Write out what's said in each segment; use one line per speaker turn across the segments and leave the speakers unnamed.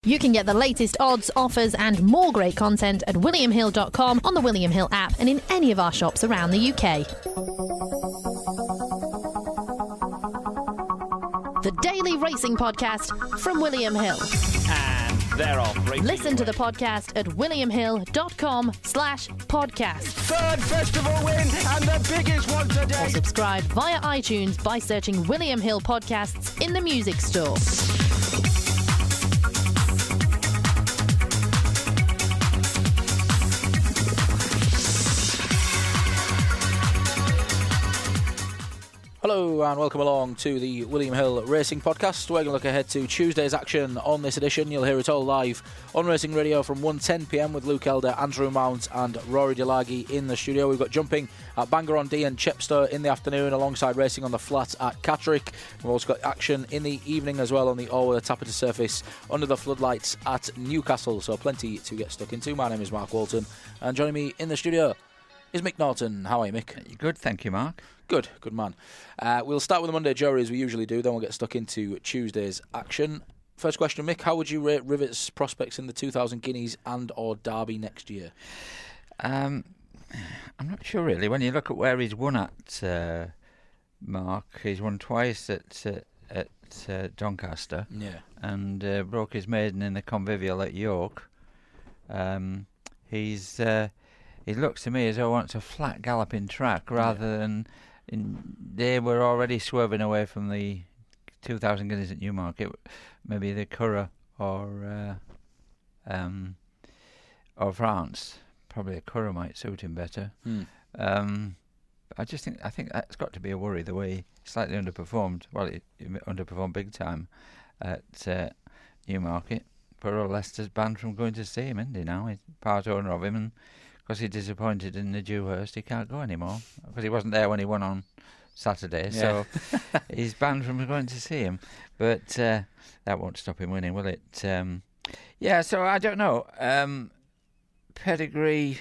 You can get the latest odds, offers and more great content at williamhill.com, on the William Hill app and in any of our shops around the UK. The Daily Racing Podcast from William Hill.
And they're off.
Listen to the podcast at williamhill.com/podcast.
Third festival win and the biggest one today.
Or subscribe via iTunes by searching William Hill Podcasts in the music store.
Hello and welcome along to the William Hill Racing Podcast. We're going to look ahead to Tuesday's action on this edition. You'll hear it all live on Racing Radio from 1:10pm with Luke Elder, Andrew Mount and Rory Delaghi in the studio. We've got jumping at Bangor-on-Dee and Chepstow in the afternoon, alongside racing on the flat at Catterick. We've also got action in the evening as well on the all-weather Tapperty surface under the floodlights at Newcastle, so plenty to get stuck into. My name is Mark Walton and joining me in the studio is Mick Norton. How are you, Mick?
Good, thank you, Mark.
Good man. We'll start with the Monday jury as we usually do, then we'll get stuck into Tuesday's action. First question, Mick, how would you rate Rivet's prospects in the 2000 Guineas and or Derby next year?
I'm not sure really. When you look at where he's won at, Mark, he's won twice at Doncaster, and broke his maiden in the Convivial at York. He looks to me as though he wants a flat galloping track rather than. They were already swerving away from the 2000 Guineas at Newmarket, maybe the Curragh or France. Probably a Curragh might suit him better. I think that's got to be a worry, the way he slightly underperformed. Well, he underperformed big time at Newmarket. Poor Leicester's banned from going to see him, isn't he now? He's part owner of him, and because he's disappointed in the Dewhurst, he can't go anymore. Because he wasn't there when he won on Saturday, so he's banned from going to see him. But that won't stop him winning, will it? So I don't know. Pedigree,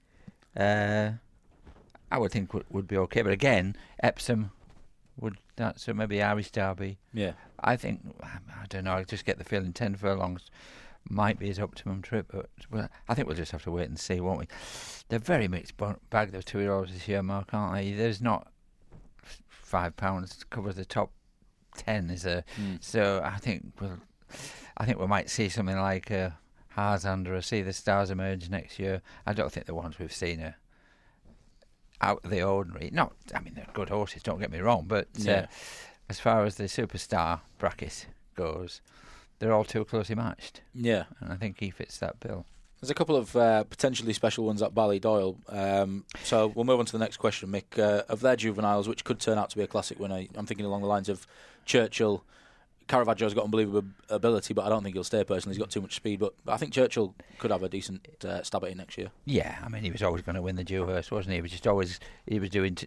I would think would be okay. But again, Epsom would that, so maybe Irish Derby. Yeah. I think, I don't know, I just get the feeling 10 furlongs might be his optimum trip, but I think we'll just have to wait and see, won't we? They're very mixed bag, those 2-year-olds this year, Mark, aren't they? There's not £5 to cover the top 10, is there? So I think we might see something like a Harzander or See the Stars emerge next year. I don't think the ones we've seen are out of the ordinary. They're good horses, don't get me wrong, but as far as the superstar bracket goes, they're all too closely matched. Yeah. And I think he fits that bill.
There's a couple of potentially special ones at Ballydoyle. So we'll move on to the next question, Mick. Of their juveniles, which could turn out to be a classic winner, I'm thinking along the lines of Churchill. Caravaggio's got unbelievable ability, but I don't think he'll stay personally. He's got too much speed. But I think Churchill could have a decent stab at it next year.
Yeah, I mean, he was always going to win the Dewhurst, wasn't he? He was just always, they were doing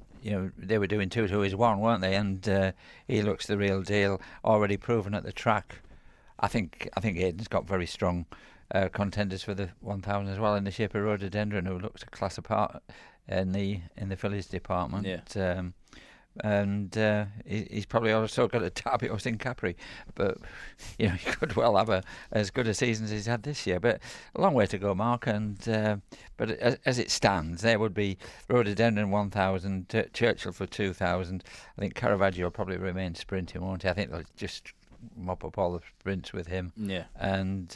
2-2-1, weren't they? And he looks the real deal, already proven at the track. I think Aidan's got very strong contenders for the 1000 as well, in the shape of Rhododendron, who looks a class apart in the fillies department. Yeah. And he's probably also got a Derby horse in Capri, but he could well have as good a season as he's had this year. But a long way to go, Mark. And but as it stands, there would be Rhododendron 1000, Churchill for 2000. I think Caravaggio will probably remain sprinting, won't he? I think they'll just mop up all the sprints with him. Yeah. And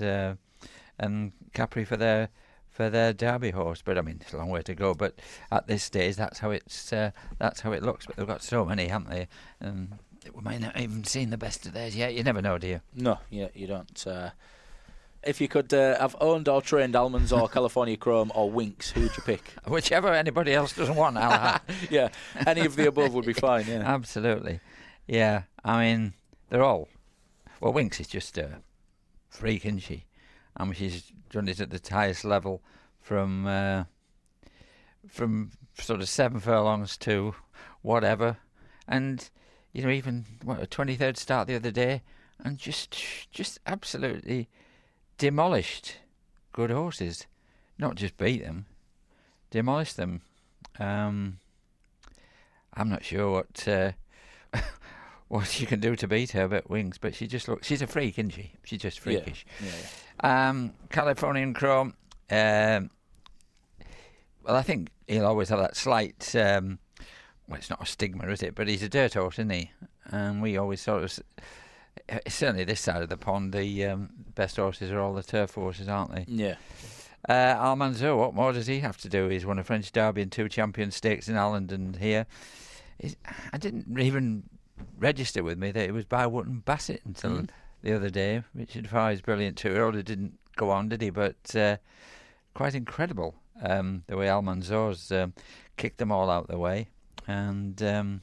Capri for their Derby horse. But I mean, it's a long way to go. But at this stage, that's how it looks. But they've got so many, haven't they? And we might not even seen the best of theirs yet. You never know, do you?
No, yeah, you don't. If you could have owned or trained Almonds or California Chrome or Winks, who would you pick?
Whichever anybody else doesn't want, I'll have.
Yeah, any of the above would be fine. Yeah,
absolutely. Yeah, I mean, they're all. Well, Winks is just a freak, isn't she? I mean, she's done it at the highest level from sort of 7 furlongs to whatever, and even a 23rd start the other day, and just absolutely demolished good horses, not just beat them, demolished them. I'm not sure what she can do to beat her, but Wings. But she's a freak, isn't she? She's just freakish. Californian Chrome. Well, I think he'll always have that slight. Well, it's not a stigma, is it? But he's a dirt horse, isn't he? And we always thought it was. Certainly, this side of the pond, the best horses are all the turf horses, aren't they?
Yeah.
Almanzor, what more does he have to do? He's won a French Derby and 2 Champion Stakes in Ireland and here. I didn't even register with me that it was by Wootton Bassett until the other day. Richard Farr's brilliant 2-year-old. It didn't go on, did he? But quite incredible the way Almanzor's kicked them all out the way. And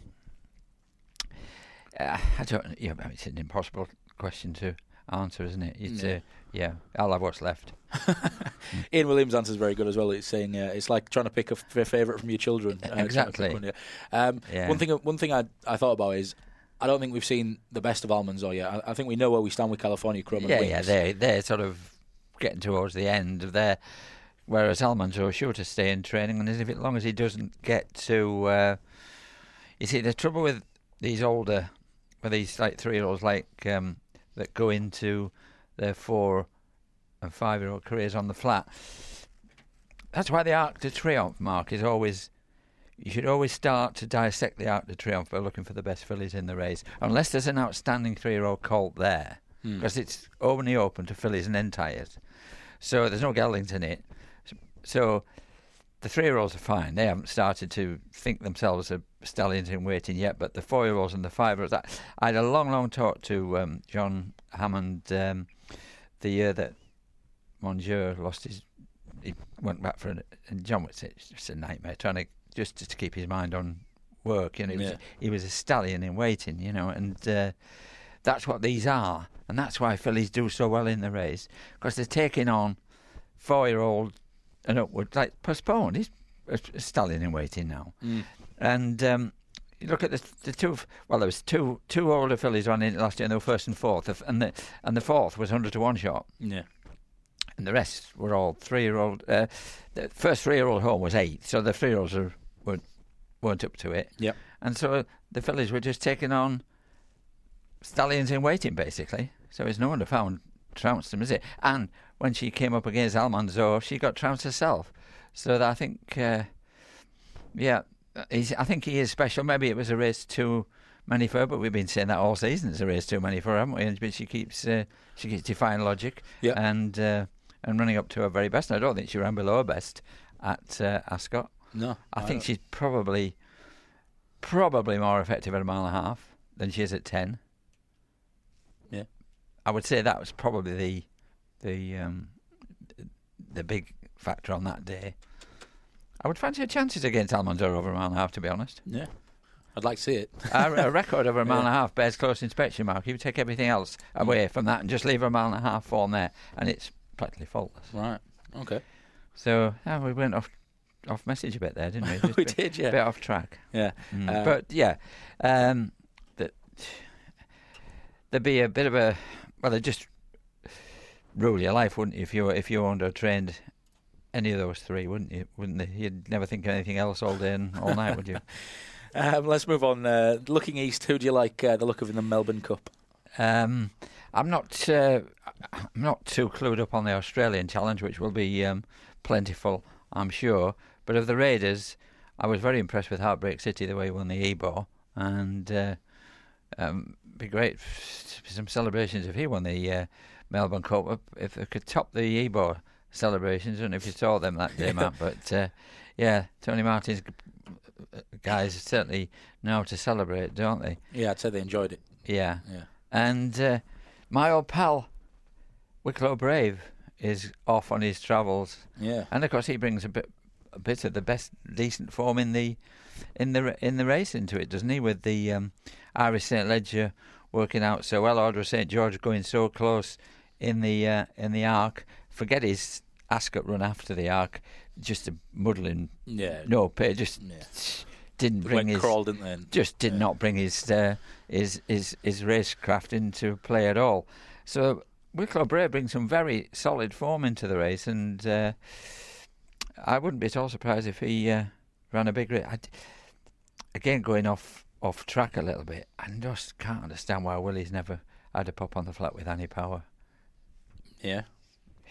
I don't. Yeah, it's an impossible question to answer, isn't it? It's, yeah, I'll have what's left.
Ian Williams' answer is very good as well. It's saying it's like trying to pick a favourite from your children.
Exactly.
One thing I thought about is I don't think we've seen the best of Almanzor yet. I think we know where we stand with California Chrome and Wings.
They're sort of getting towards the end of their. Whereas Almanzor is sure to stay in training, and as long as he doesn't get to, you see, the trouble with these older, with these like 3-year-olds that go into their 4 and 5-year-old careers on the flat. That's why the Arc de Triomphe, Mark, is always. You should always start to dissect the Arc de Triomphe by looking for the best fillies in the race, unless there's an outstanding 3-year-old colt there, because it's only open to fillies and entires. So there's no geldings in it. So the 3-year-olds are fine. They haven't started to think themselves as stallions in waiting yet, but the 4-year-olds and the 5-year-olds. I had a long talk to John Hammond the year that Monsieur lost his. He went back for and John was it's a nightmare trying to just to keep his mind on work. You know, he was a stallion in waiting. You know, and that's what these are, and that's why fillies do so well in the race, because they're taking on 4-year-old and upwards. Like Postponed, he's a stallion in waiting now, and you look at the two. Well, there was two older fillies on in last year, and they were 1st and 4th, and the 4th was 100 to 1 shot.
Yeah.
And the rest were all 3-year-old. The first 3-year-old home was 8, so the 3-year-olds weren't up to it.
Yep.
And so the fillies were just taking on stallions in waiting, basically. So it's no wonder Found trounced them, is it? And when she came up against Almanzor, she got trounced herself. So that I think, I think he is special. Maybe it was a race too many for her, but we've been saying that all season. It's a race too many for her, haven't we? But she keeps defying logic.
Yep.
And running up to her very best. And I don't think she ran below her best at Ascot.
No,
I think she's probably more effective at 1.5 miles than she is at 10.
Yeah,
I would say that was probably the big factor on that day. I would fancy her chances against Almanzor over 1.5 miles, to be honest.
Yeah, I'd like to see it.
A record over 1.5 miles bears close inspection, Mark. You take everything else away from that and just leave 1.5 miles form there, and it's practically faultless.
Right. Okay.
So we went off message a bit there, didn't we? Just
We did, yeah.
A bit off track.
Yeah.
But yeah, there'd be a bit of a they'd just rule your life, wouldn't you? If you owned or trained any of those 3, wouldn't you? Wouldn't they? You'd never think of anything else all day and all night, would you?
Let's move on. Looking east, who do you like the look of in the Melbourne Cup?
I'm not too clued up on the Australian Challenge, which will be plentiful, I'm sure. But of the Raiders, I was very impressed with Heartbreak City, the way he won the Ebor, and be great for some celebrations if he won the Melbourne Cup. If they could top the Ebor celebrations, I don't know if you saw them that day, Matt, but Tony Martin's guys certainly know how to celebrate, don't they?
Yeah, I'd say they enjoyed it.
Yeah. And my old pal Wicklow Brave is off on his travels.
Yeah.
And of course he brings a bit of the best decent form in the race into it, doesn't he? With the Irish St Ledger working out so well, Order of St George going so close in the Arc. Forget his Ascot run after the Arc, just a muddling.
Yeah.
No pay, just. Yeah. Didn't bring his
crawled, didn't they?
Just did not bring his racecraft into play at all. So Wicklow Brave brings some very solid form into the race, and I wouldn't be at all surprised if he ran a big race. Again, going off track a little bit, I just can't understand why Willie's never had a pop on the flat with any power.
Yeah.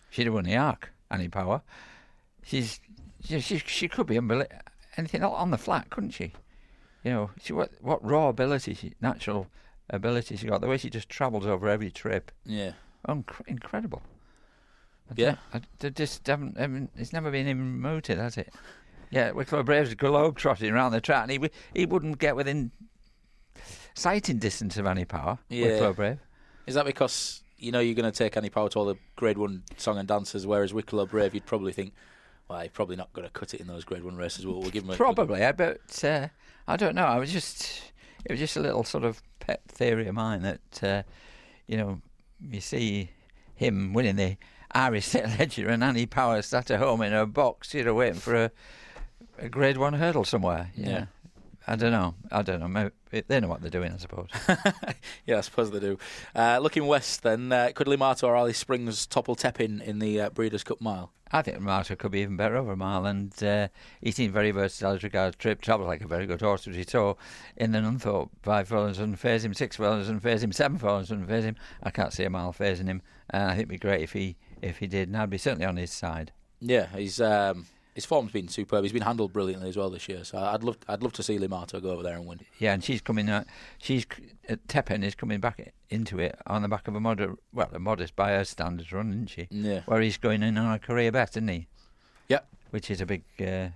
She'd have won the Arc, Annie Power. She could be anything on the flat, couldn't she? You know, what raw ability, natural ability she got. The way she just travels over every trip.
Yeah.
Incredible.
Yeah.
They just haven't. It's never been even mooted, has it? Yeah, Wicklow Braves globe trotting around the track, and he wouldn't get within sighting distance of Annie Power.
Yeah.
Wicklow Brave.
Is that because you're going to take Annie Power to all the Grade 1 song and dances, whereas Wicklow Brave, you'd probably think, well, he's probably not going to cut it in those Grade 1 races. We'll give him
probably. But I don't know. It was just a little sort of pet theory of mine that you see him winning the Irish State Ledger and Annie Power sat at home in her box, waiting for a Grade 1 hurdle somewhere. Yeah. I don't know. Maybe they know what they're doing, I suppose.
Yeah, I suppose they do. Looking west, then, could Limato or Alice Springs topple Tepin in the Breeders' Cup Mile?
I think Limato could be even better over a mile, and he seemed very versatile as regards trip. Travels like a very good horse, which he saw in the Nunthorpe. 5 furlongs wouldn't phase him, 6 furlongs wouldn't phase him, 7 furlongs wouldn't phase him. I can't see a mile phasing him, and I think it'd be great if he did, and I'd be certainly on his side.
Yeah, his form's been superb. He's been handled brilliantly as well this year. So I'd love to see Limato go over there and win.
Yeah, and she's coming out. Tepin is coming back into it on the back of a modest by her standards run, isn't she?
Yeah.
Where he's going in on a career bet, isn't he?
Yeah.
Which is a big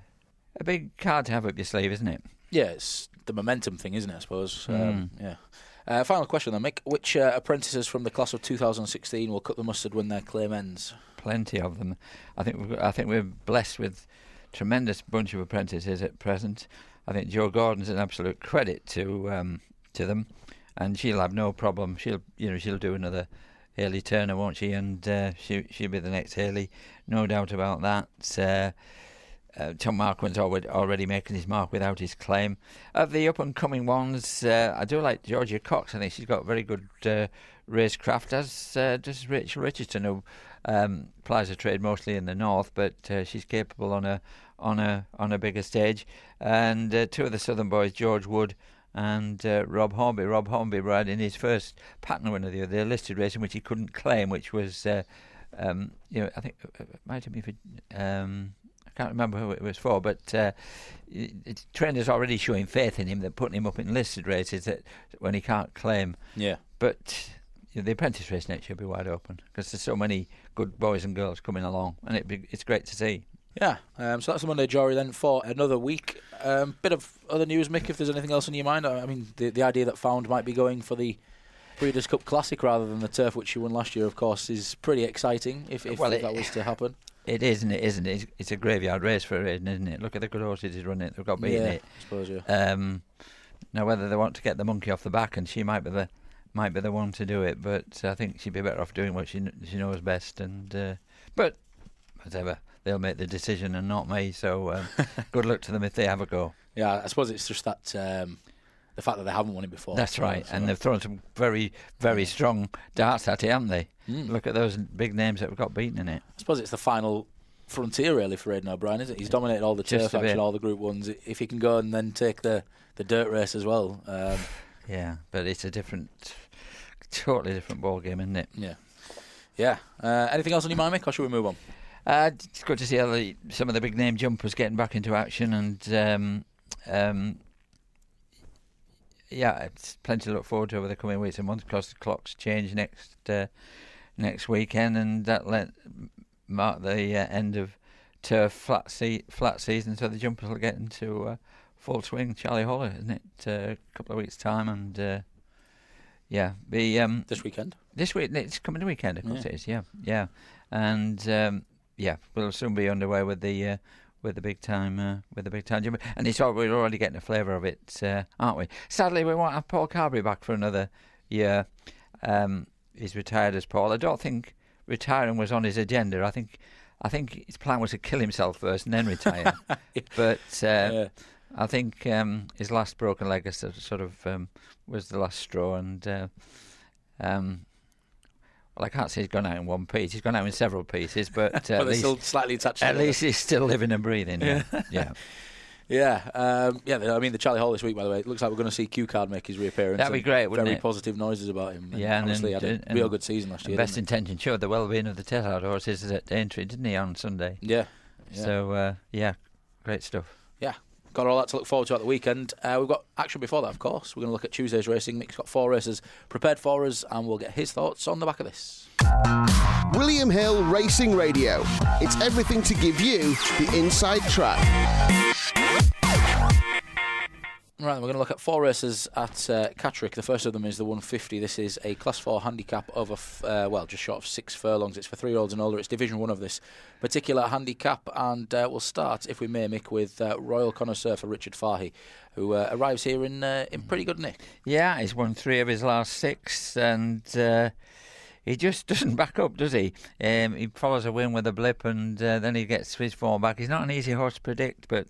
card to have up your sleeve, isn't it?
Yeah, it's the momentum thing, isn't it? I suppose. Yeah. Final question then, Mick. Which apprentices from the class of 2016 will cut the mustard when their claim ends?
Plenty of them. I think we're blessed with tremendous bunch of apprentices at present. I think Jo Gordon's an absolute credit to them, and she'll have no problem. She'll do another Hayley Turner, won't she? And she'll be the next Hayley, no doubt about that. Tom Marquand's already making his mark without his claim. Of the up-and-coming ones, I do like Georgia Cox. I think she's got very good racecraft, as does Rachel Richardson, who plies her trade mostly in the north, but she's capable on a bigger stage. And 2 of the southern boys, George Wood and Rob Hornby. Rob Hornby riding his first pattern winner of the listed race, in which he couldn't claim, which was, I think it might have been for... I can't remember who it was for, but trainers already showing faith in him. They're putting him up in listed races that when he can't claim.
Yeah.
But the apprentice race next year will be wide open because there's so many good boys and girls coming along, and it's great to see.
Yeah. So that's the Monday Jory then for another week. Bit of other news, Mick, if there's anything else on your mind. I mean, the idea that Found might be going for the Breeders' Cup Classic rather than the turf which she won last year, of course, is pretty exciting if that was to happen.
It is, isn't it? It's a graveyard race for Aiden, isn't it? Look at the good horses he's running. They've got beaten it.
I suppose, yeah.
Now, whether they want to get the monkey off the back, and she might be the one to do it, but I think she'd be better off doing what she knows best. And but whatever, they'll make the decision and not me. So good luck to them if they have a go.
Yeah, I suppose it's just that the fact that they haven't won it before.
That's right, and they've thrown some very, very strong darts at it, haven't they? Look at those big names that have got beaten in it.
I suppose it's the final frontier, really, for Aidan O'Brien, isn't it? He's dominated all the turf action, all the Group 1s. If he can go and then take the dirt race as well.
Yeah, but it's a totally different ball game, isn't it?
Yeah. Yeah. Anything else on your mind, Mick, or should we move on?
It's good to see how some of the big name jumpers getting back into action, and yeah, it's plenty to look forward to over the coming weeks and months because the clocks change next weekend, and that mark the end of turf flat season, so the jumpers will get into full swing. Charlie Hall, isn't it? A couple of weeks' time, and
this weekend.
This week, it's coming weekend, of course it is. Yeah, and we'll soon be underway with the big time jumper, and we're already getting a flavour of it, aren't we? Sadly, we won't have Paul Carberry back for another year. He's retired as Paul. I don't think retiring was on his agenda. I think his plan was to kill himself first and then retire. But I think his last broken leg was the last straw, and well, I can't say he's gone out in one piece. He's gone out in several pieces, but
but they're still slightly attached.
At least he's still living and breathing. Yeah.
Yeah, I mean, the Charlie Hall this week, by the way, it looks like we're going to see Q-Card make his reappearance.
That'd be great, wouldn't
Very
it?
positive noises about him.
Yeah, and
honestly, had a real good season last year.
Best intention showed the well-being of the Teilhard horses at Aintree, didn't he, on Sunday?
Yeah.
So, great stuff.
Yeah, got all that to look forward to at the weekend. We've got action before that, of course. We're going to look at Tuesday's racing. Mick's got 4 races prepared for us, and we'll get his thoughts on the back of this.
William Hill Racing Radio. It's everything to give you the inside track.
Right, we're going to look at 4 races at Catterick. The first of them is the 150. This is a Class 4 handicap over, just short of 6 furlongs. It's for 3-year-olds and older. It's Division 1 of this particular handicap. And we'll start, if we may, Mick, with Royal Connoisseur for Richard Fahey, who arrives here in pretty good nick.
Yeah, he's won 3 of his last 6, and he just doesn't back up, does he? He follows a win with a blip, and then he gets his form back. He's not an easy horse to predict, but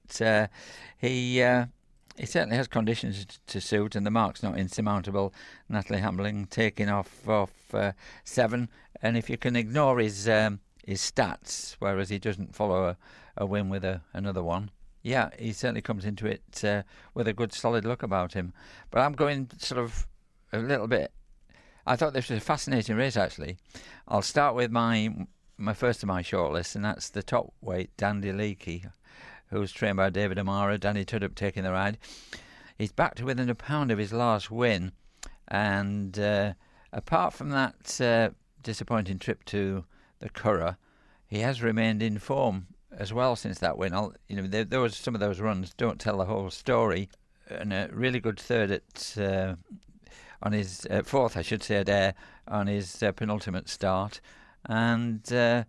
he certainly has conditions to suit, and the mark's not insurmountable. Natalie Hambling taking off 7, and if you can ignore his stats, whereas he doesn't follow a win with another one, yeah, he certainly comes into it with a good solid look about him. But I'm going sort of a little bit. I thought this was a fascinating race, actually. I'll start with my first of my shortlist, and that's the top weight, Dandy Leakey, who's trained by David Amara. Danny Tudhope taking the ride. He's back to within a pound of his last win, and apart from that disappointing trip to the Curragh, he has remained in form as well since that win. There was some of those runs don't tell the whole story, and a really good third at on his fourth, I should say, at Ayr on his penultimate start, and.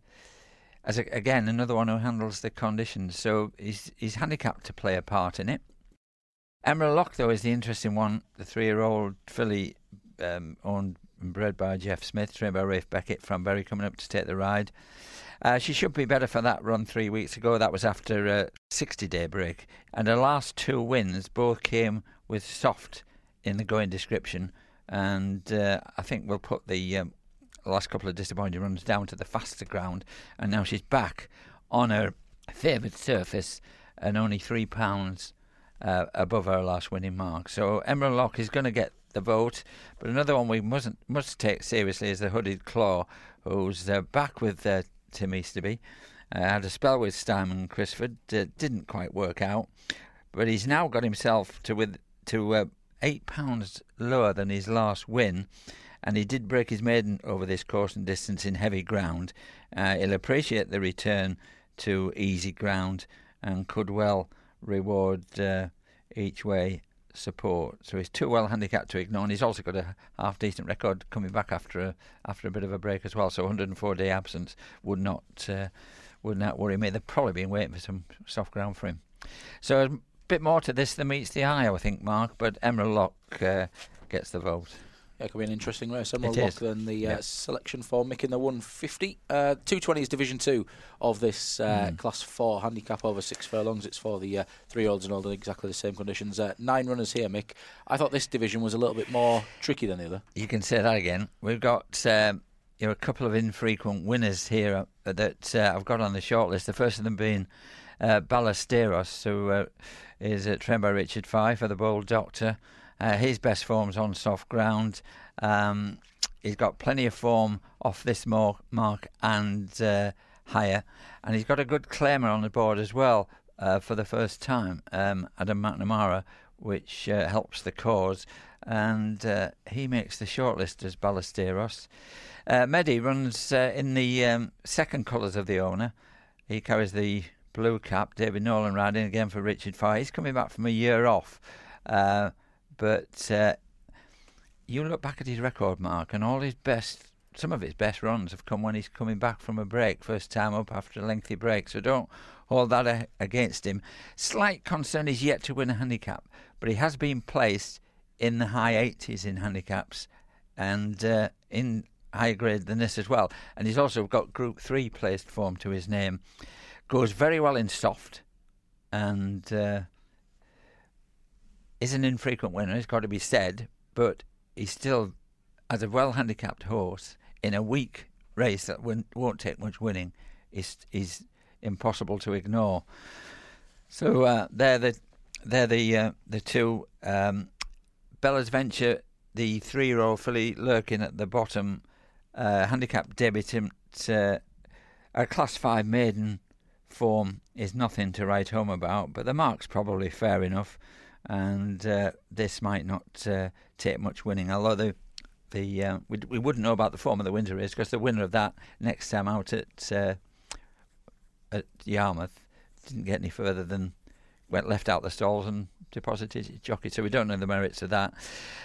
Again, another one who handles the conditions, so he's handicapped to play a part in it. Emerald Lock, though, is the interesting one. The 3-year-old filly owned and bred by Jeff Smith, trained by Rafe Beckett from Bury, coming up to take the ride. She should be better for that run 3 weeks ago. That was after a 60-day break. And her last 2 wins both came with soft in the going description. And I think we'll put the last couple of disappointing runs down to the faster ground, and now she's back on her favoured surface and only £3 above her last winning mark. So Emerald Lock is going to get the vote, but another one we must take seriously is the Hooded Claw, who's back with Tim Easterby. Had a spell with Simon Crisford, didn't quite work out, but he's now got himself to £8 lower than his last win. And he did break his maiden over this course and distance in heavy ground. He'll appreciate the return to easy ground and could well reward each way support. So he's too well handicapped to ignore, and he's also got a half-decent record coming back after a bit of a break as well. So 104-day absence would not worry me. They've probably been waiting for some soft ground for him. So a bit more to this than meets the eye, I think, Mark, but Emerald Lock gets the vote.
Yeah, it could be an interesting race. Emerald Lock, then the selection for Mick in the 150. 220 is Division 2 of this Class 4 handicap over 6 furlongs. It's for the 3-year-olds and older, exactly the same conditions. 9 runners here, Mick. I thought this division was a little bit more tricky than the other.
You can say that again. We've got a couple of infrequent winners here that I've got on the shortlist. The first of them being Ballesteros, who is trained by Richard Fye for the Bold Doctor. His best form's on soft ground. He's got plenty of form off this mark and higher, and he's got a good claimer on the board as well for the first time, Adam McNamara, which helps the cause, and he makes the shortlist as Ballesteros. Mehdi runs in the second colours of the owner. He carries the blue cap. David Nolan riding again for Richard Fye. He's coming back from a year off. But you look back at his record, Mark, and some of his best runs have come when he's coming back from a break, first time up after a lengthy break. So don't hold that against him. Slight concern is yet to win a handicap, but he has been placed in the high 80s in handicaps and in higher grade than this as well. And he's also got Group 3 placed form to his name. Goes very well in soft, and is an infrequent winner, it's got to be said, but he's still, as a well-handicapped horse, in a weak race that won't take much winning, is impossible to ignore. So they're the two. Bella's Venture, the 3-year-old filly lurking at the bottom, handicap debutant, a Class 5 maiden form is nothing to write home about, but the mark's probably fair enough, and this might not take much winning, although we wouldn't know about the form of the winter race, because the winner of that next time out at Yarmouth didn't get any further than left out the stalls and deposited his jockey, so we don't know the merits of that.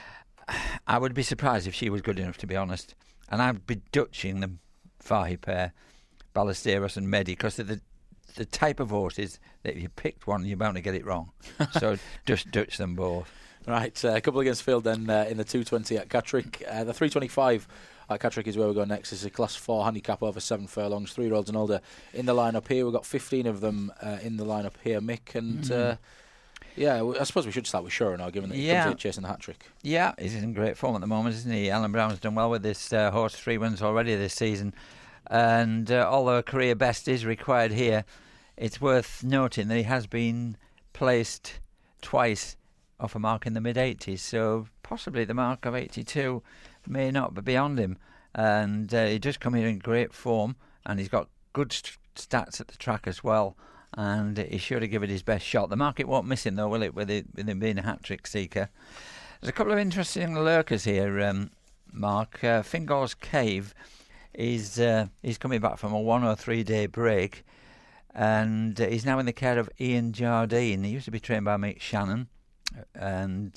I would be surprised if she was good enough, to be honest, and I'd be dutching the Fahy pair, Ballesteros and Medi, because they're the type of horses that if you picked one, you're bound to get it wrong. So just dutch them both.
Right, a couple against field then in the 220 at Catterick. The 325 at Catterick is where we go next. This is a Class 4 handicap over 7 furlongs, 3-year-olds and older in the lineup here. We've got 15 of them in the lineup here, Mick. And I suppose we should start with Shura now, given that he comes here chasing the hat-trick.
Yeah, he's in great form at the moment, isn't he? Alan Brown's done well with this horse, 3 wins already this season. And although a career best is required here, it's worth noting that he has been placed twice off a mark in the mid-80s, so possibly the mark of 82 may not be beyond him. And he does come here in great form, and he's got good stats at the track as well, and he's sure to give it his best shot. The market won't miss him, though, will it, with him being a hat-trick seeker? There's a couple of interesting lurkers here, Mark. Fingal's Cave is he's coming back from a 1 or 3 day break, and he's now in the care of Ian Jardine. He used to be trained by Mick Shannon, and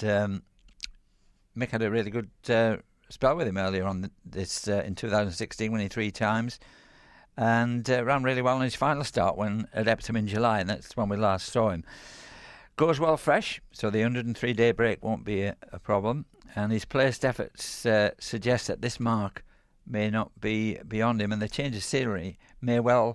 Mick had a really good spell with him earlier on this in 2016, winning 3 times, and ran really well on his final start at Epsom in July, and that's when we last saw him. Goes well fresh, so the 103 day break won't be a problem, and his placed efforts suggest that this mark may not be beyond him, and the change of scenery may well,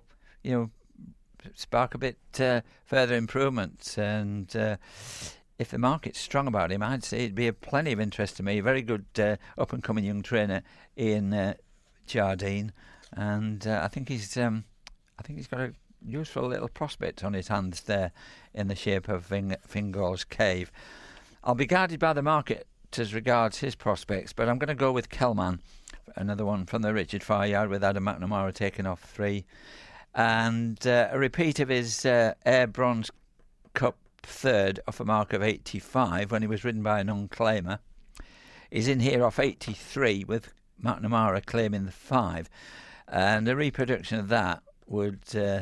spark a bit further improvements. And if the market's strong about him, I'd say it'd be of plenty of interest to me. Very good up-and-coming young trainer, Ian Jardine, and I think he's got a useful little prospect on his hands there in the shape of Fingal's Cave. I'll be guided by the market as regards his prospects, but I'm going to go with Kelman, another one from the Richard Farr yard, with Adam McNamara taking off 3. And a repeat of his Air Bronze Cup third off a mark of 85 when he was ridden by an unclaimer. He's in here off 83 with McNamara claiming the 5. And a reproduction of that would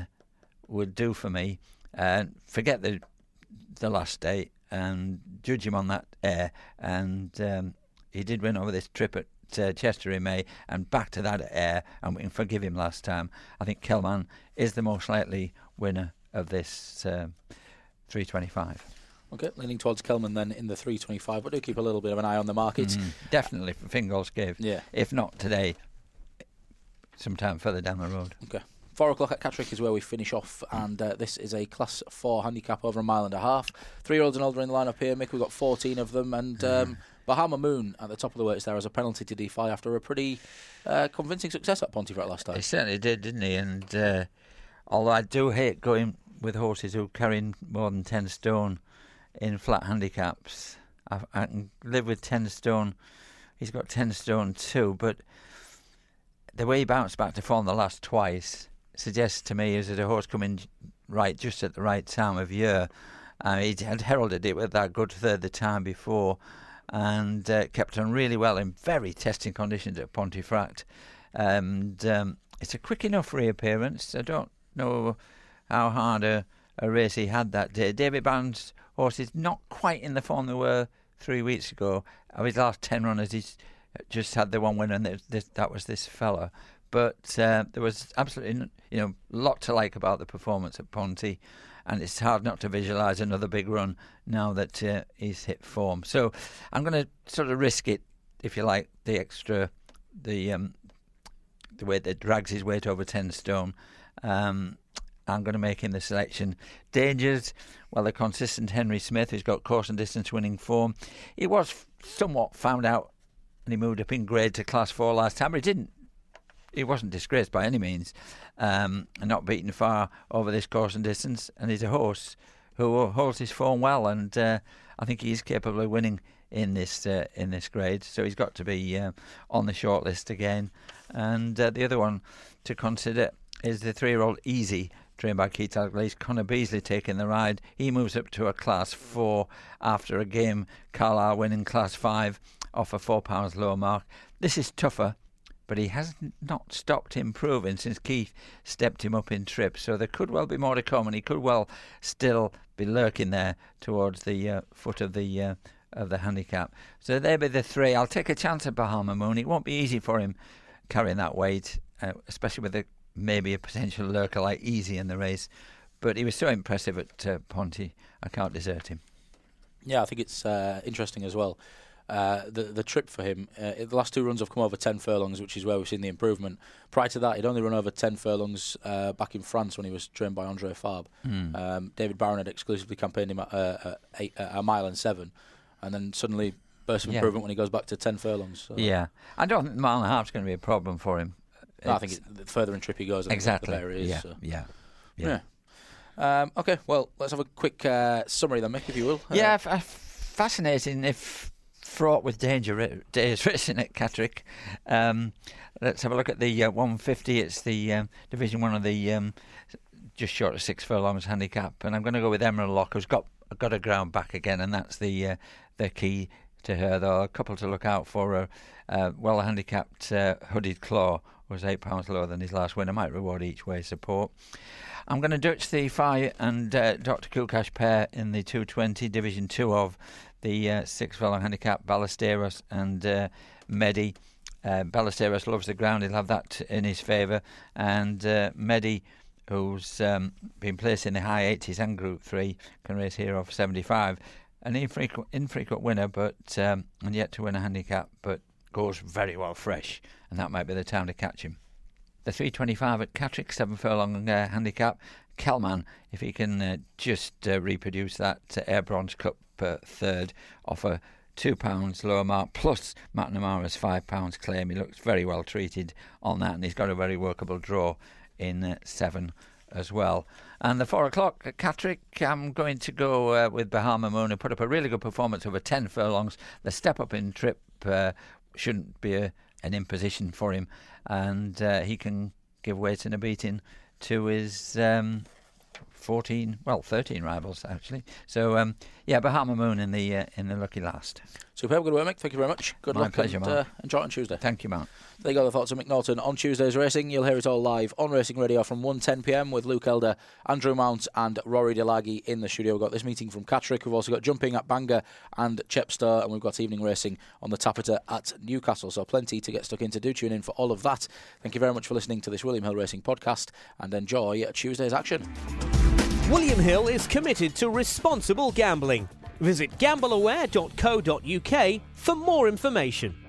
do for me. Forget the last day and judge him on that air. And he did win over this trip at Chester in May, and back to that air, and we can forgive him last time. I think Kelman is the most likely winner of this 325.
Okay, leaning towards Kelman then in the 325, but do keep a little bit of an eye on the market.
Definitely for Fingal's Cave. Yeah. If not today, sometime further down the road.
Okay. 4 o'clock at Catterick is where we finish off, and this is a Class 4 handicap over 1.5 miles. 3-year-olds and older in the lineup here, Mick. We've got 14 of them, and Bahama Moon at the top of the weights there as a penalty to defy after a pretty convincing success at Pontefract last time.
He certainly did, didn't he? And although I do hate going with horses who carry more than 10 stone in flat handicaps, I can live with 10 stone. He's got 10 stone too, but the way he bounced back to form the last twice suggests to me is that a horse coming right just at the right time of year. He had heralded it with that good third the time before, and kept on really well in very testing conditions at Pontefract. And it's a quick enough reappearance. I don't know how hard a race he had that day. David Barnes' horse is not quite in the form they were 3 weeks ago. Of his last 10 runners, he's just had the one winner, and that was this fella. But there was absolutely, a lot to like about the performance at Ponty, and it's hard not to visualise another big run now that he's hit form. So I'm going to sort of risk it, if you like, the extra, the weight that drags his weight over 10 stone. I'm going to make him the selection. Dangers, well, the consistent Henry Smith, who's got course and distance winning form. He was somewhat found out when he moved up in grade to Class 4 last time, but he wasn't disgraced by any means, and not beaten far over this course and distance. And he's a horse who holds his form well, and I think he is capable of winning in this grade. So he's got to be on the shortlist again. And the other one to consider is the 3-year-old Easy, trained by Keith Dalglish. Connor Beasley taking the ride. He moves up to a Class 4 after a game. Carlisle winning Class 5 off a £4 lower mark. This is tougher, but he has not stopped improving since Keith stepped him up in trips. So there could well be more to come, and he could well still be lurking there towards the foot of the handicap. So there be the three. I'll take a chance at Bahama Moon. It won't be easy for him carrying that weight, especially with maybe a potential lurker like Easy in the race. But he was so impressive at Ponty, I can't desert him.
Yeah, I think it's interesting as well. The trip for him, the last 2 runs have come over 10 furlongs, which is where we've seen the improvement. Prior to that, he'd only run over 10 furlongs back in France when he was trained by André Fabre. David Barron had exclusively campaigned him at a mile and 7, and then suddenly burst of improvement when he goes back to 10 furlongs. So.
Yeah, I don't think the mile and a half is going to be a problem for him.
No, I think the further in trip he goes,
exactly.
the better it is.
Yeah,
so.
yeah.
Okay, well, let's have a quick summary then, Mick, if you will.
Yeah, fascinating, if fraught with danger, days racing at Catterick. Let's have a look at the 150. It's the Division 1 of the just short of 6 furlongs handicap, and I'm going to go with Emerald Lock, who's got a ground back again, and that's the key to her. Though a couple to look out for, well handicapped Hooded Claw was £8 lower than his last win. I might reward each way support. I'm going to Dutch the Fire and Dr. Kukash pair in the 220 Division 2 of the 6 furlong handicap, Ballesteros and Medi. Ballesteros loves the ground, he'll have that in his favour, and Medi, who's been placed in the high 80s and Group 3, can race here off 75. An infrequent winner, but and yet to win a handicap, but goes very well fresh, and that might be the time to catch him. The 325 at Catterick, 7 furlong handicap, Kelman, if he can just reproduce that Air Bronze Cup third off a £2 lower mark, plus McNamara's £5 claim. He looks very well treated on that, and he's got a very workable draw in 7 as well. And the 4 o'clock at Catterick, I'm going to go with Bahama Moon, who put up a really good performance over 10 furlongs. The step up in trip shouldn't be an imposition for him, and he can give weight and a beating to his 13 rivals actually. So Bahama Moon in the lucky last.
Superb, good work, Mick. Thank you very much. Good luck.
Pleasure, Mark.
Enjoy on Tuesday.
Thank you, Mark.
There you go, the thoughts of Mick Norton on Tuesday's racing. You'll hear it all live on Racing Radio from 1:10pm with Luke Elder, Andrew Mount and Rory Delaghi in the studio. We've got this meeting from Catterick. We've also got jumping at Bangor and Chepstow, and we've got evening racing on the Tappeta at Newcastle. So plenty to get stuck into. Do tune in for all of that. Thank you very much for listening to this William Hill Racing podcast, and enjoy Tuesday's action.
William Hill is committed to responsible gambling. Visit gambleaware.co.uk for more information.